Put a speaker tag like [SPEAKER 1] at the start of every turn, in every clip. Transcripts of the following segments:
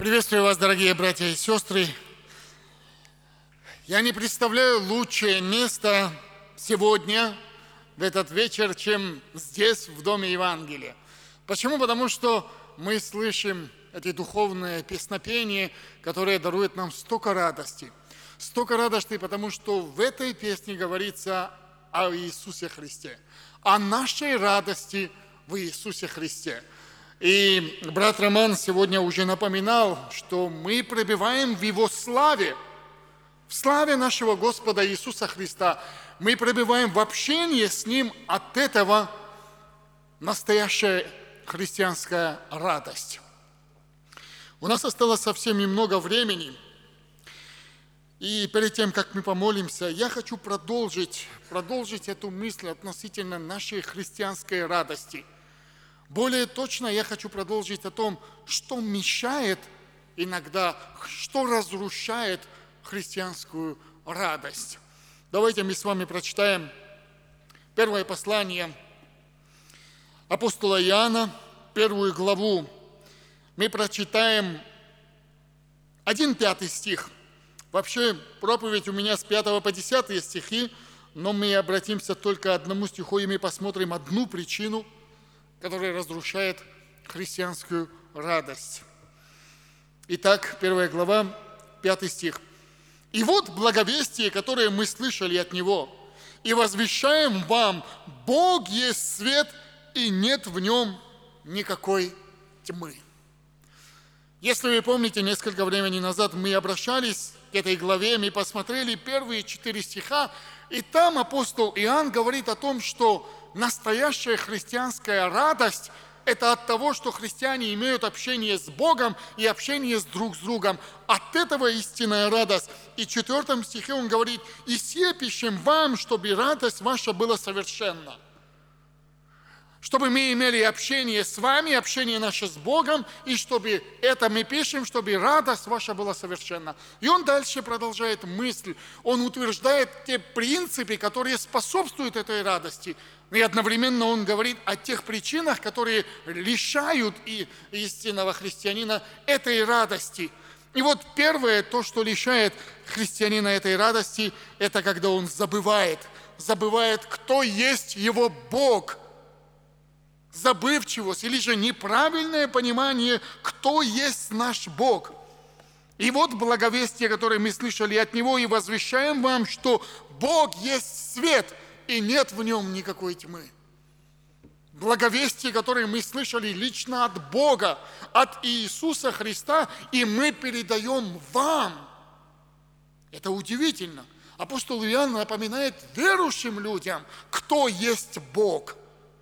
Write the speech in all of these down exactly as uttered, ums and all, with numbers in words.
[SPEAKER 1] Приветствую вас, дорогие братья и сестры. Я не представляю лучшее место сегодня, в этот вечер, чем здесь, в Доме Евангелия. Почему? Потому что мы слышим эти духовные песнопения, которые даруют нам столько радости. Столько радости, потому что в этой песне говорится о Иисусе Христе, о нашей радости в Иисусе Христе. И брат Роман сегодня уже напоминал, что мы пребываем в Его славе, в славе нашего Господа Иисуса Христа. Мы пребываем в общении с Ним, от этого настоящая христианская радость. У нас осталось совсем немного времени, и перед тем, как мы помолимся, я хочу продолжить, продолжить эту мысль относительно нашей христианской радости. Более точно я хочу продолжить о том, что мешает иногда, что разрушает христианскую радость. Давайте мы с вами прочитаем первое послание апостола Иоанна, первую главу. Мы прочитаем один пятый стих. Вообще проповедь у меня с пятого по десятый стихи, но мы обратимся только к одному стиху, и мы посмотрим одну причину, которая разрушает христианскую радость. Итак, первая глава, пятый стих. «И вот благовестие, которое мы слышали от Него, и возвещаем вам: Бог есть свет, и нет в Нем никакой тьмы». Если вы помните, несколько времени назад мы обращались к этой главе, мы посмотрели первые четыре стиха, и там апостол Иоанн говорит о том, что настоящая христианская радость – это от того, что христиане имеют общение с Богом и общение с друг с другом. От этого истинная радость. И в четвертом стихе он говорит: «И сие пишем вам, чтобы радость ваша была совершенна». Чтобы мы имели общение с вами, общение наше с Богом, и чтобы это мы пишем, чтобы радость ваша была совершенна. И он дальше продолжает мысль. Он утверждает те принципы, которые способствуют этой радости. И одновременно он говорит о тех причинах, которые лишают и истинного христианина этой радости. И вот первое, то, что лишает христианина этой радости, это когда он забывает. Забывает, кто есть его Бог. Забывчивость или же неправильное понимание, кто есть наш Бог. И вот благовестие, которое мы слышали от Него, и возвещаем вам, что Бог есть свет, и нет в Нем никакой тьмы. Благовестие, которое мы слышали лично от Бога, от Иисуса Христа, и мы передаем вам. Это удивительно. Апостол Иоанн напоминает верующим людям, кто есть Бог.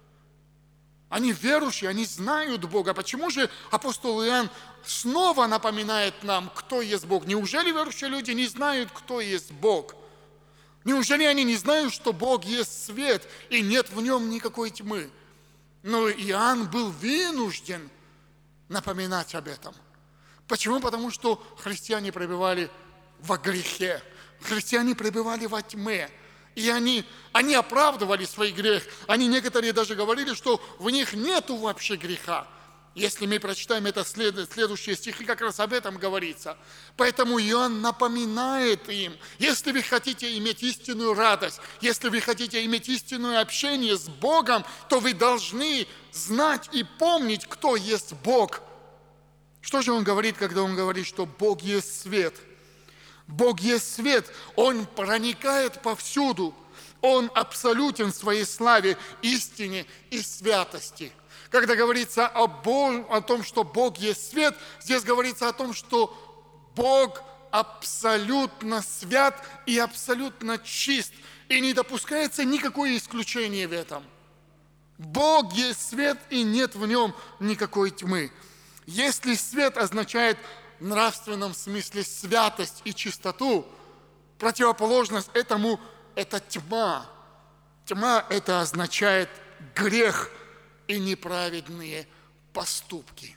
[SPEAKER 1] Они верующие, они знают Бога. Почему же апостол Иоанн снова напоминает нам, кто есть Бог? Неужели верующие люди не знают, кто есть Бог? Неужели они не знают, что Бог есть свет, и нет в нем никакой тьмы? Но Иоанн был вынужден напоминать об этом. Почему? Потому что христиане пребывали во грехе. Христиане пребывали во тьме. И они, они оправдывали свой грех. Они некоторые даже говорили, что в них нету вообще греха. Если мы прочитаем это след, следующие стихи, как раз об этом говорится. Поэтому Иоанн напоминает им: если вы хотите иметь истинную радость, если вы хотите иметь истинное общение с Богом, то вы должны знать и помнить, кто есть Бог. Что же он говорит, когда он говорит, что Бог есть свет? Бог есть свет, Он проникает повсюду, Он абсолютен в своей славе, истине и святости. Когда говорится о, Бог, о том, что Бог есть свет, здесь говорится о том, что Бог абсолютно свят и абсолютно чист, и не допускается никакое исключение в этом. Бог есть свет, и нет в нем никакой тьмы. Если свет означает в нравственном смысле святость и чистоту, противоположность этому – это тьма. Тьма – это означает грех и неправедные поступки.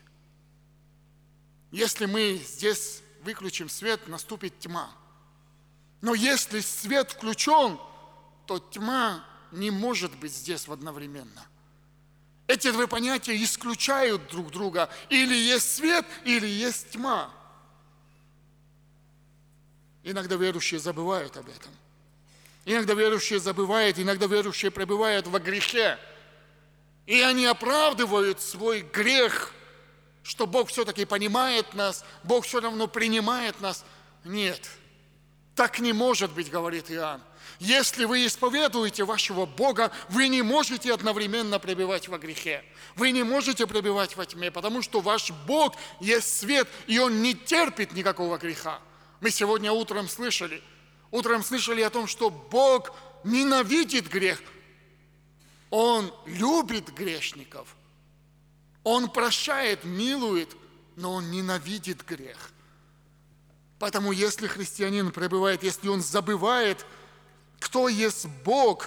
[SPEAKER 1] Если мы здесь выключим свет, наступит тьма. Но если свет включен, то тьма не может быть здесь одновременно. Эти два понятия исключают друг друга. Или есть свет, или есть тьма. Иногда верующие забывают об этом. Иногда верующие забывают, иногда верующие пребывают во грехе. И они оправдывают свой грех, что Бог все-таки понимает нас, Бог все равно принимает нас. Нет, так не может быть, говорит Иоанн. Если вы исповедуете вашего Бога, вы не можете одновременно пребывать во грехе. Вы не можете пребывать во тьме, потому что ваш Бог есть свет, и Он не терпит никакого греха. Мы сегодня утром слышали, утром слышали о том, что Бог ненавидит грех. Он любит грешников. Он прощает, милует, но Он ненавидит грех. Поэтому если христианин пребывает, если он забывает, кто есть Бог,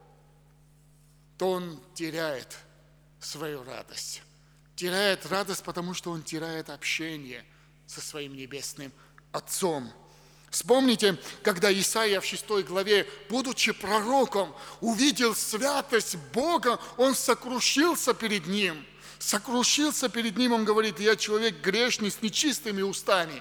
[SPEAKER 1] то он теряет свою радость. Теряет радость, потому что он теряет общение со своим небесным Отцом. Вспомните, когда Исаия в шестой главе, будучи пророком, увидел святость Бога, он сокрушился перед Ним. Сокрушился перед Ним, он говорит: я человек грешный, с нечистыми устами.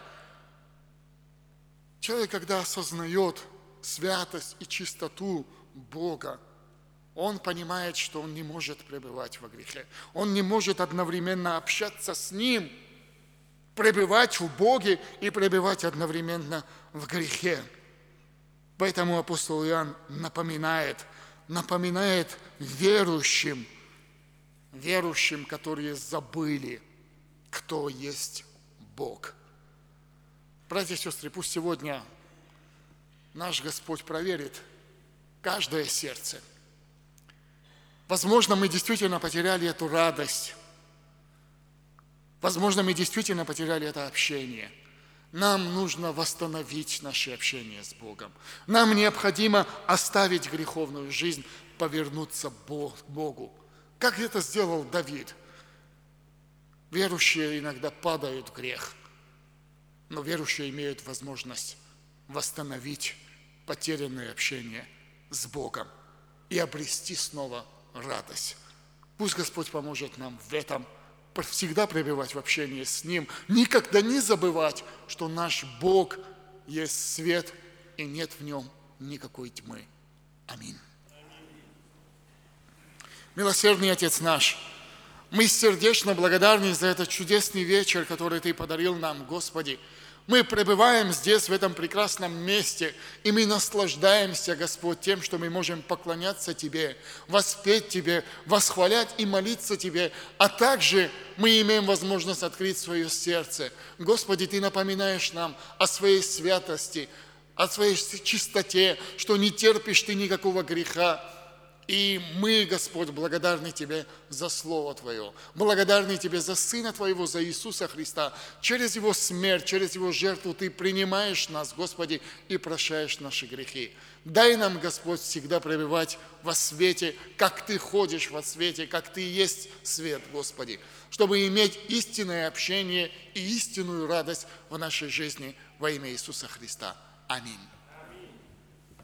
[SPEAKER 1] Человек, когда осознает святость и чистоту Бога, он понимает, что он не может пребывать во грехе. Он не может одновременно общаться с Ним, пребывать в Боге и пребывать одновременно в грехе. Поэтому апостол Иоанн напоминает, напоминает верующим, верующим, которые забыли, кто есть Бог. Братья и сестры, пусть сегодня наш Господь проверит каждое сердце. Возможно, мы действительно потеряли эту радость. Возможно, мы действительно потеряли это общение. Нам нужно восстановить наше общение с Богом. Нам необходимо оставить греховную жизнь, повернуться к Богу. Как это сделал Давид? Верующие иногда падают в грех, но верующие имеют возможность восстановить потерянное общение с Богом и обрести снова радость. Пусть Господь поможет нам в этом, всегда пребывать в общении с Ним, никогда не забывать, что наш Бог есть свет, и нет в Нем никакой тьмы. Аминь. Милосердный Отец наш, мы сердечно благодарны за этот чудесный вечер, который Ты подарил нам, Господи. Мы пребываем здесь, в этом прекрасном месте, и мы наслаждаемся, Господь, тем, что мы можем поклоняться Тебе, воспеть Тебе, восхвалять и молиться Тебе, а также мы имеем возможность открыть свое сердце. Господи, Ты напоминаешь нам о своей святости, о своей чистоте, что не терпишь Ты никакого греха. И мы, Господь, благодарны Тебе за Слово Твое, благодарны Тебе за Сына Твоего, за Иисуса Христа. Через Его смерть, через Его жертву Ты принимаешь нас, Господи, и прощаешь наши грехи. Дай нам, Господь, всегда пребывать во свете, как Ты ходишь во свете, как Ты есть свет, Господи, чтобы иметь истинное общение и истинную радость в нашей жизни во имя Иисуса Христа. Аминь.